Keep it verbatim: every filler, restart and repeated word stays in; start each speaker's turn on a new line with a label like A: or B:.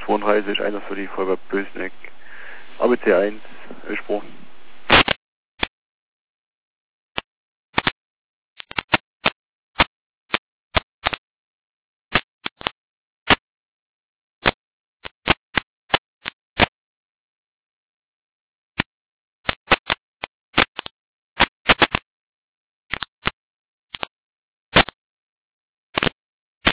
A: zweiunddreißig, einer für die Feuerwehr Bösneck. A B C eins, gesprochen.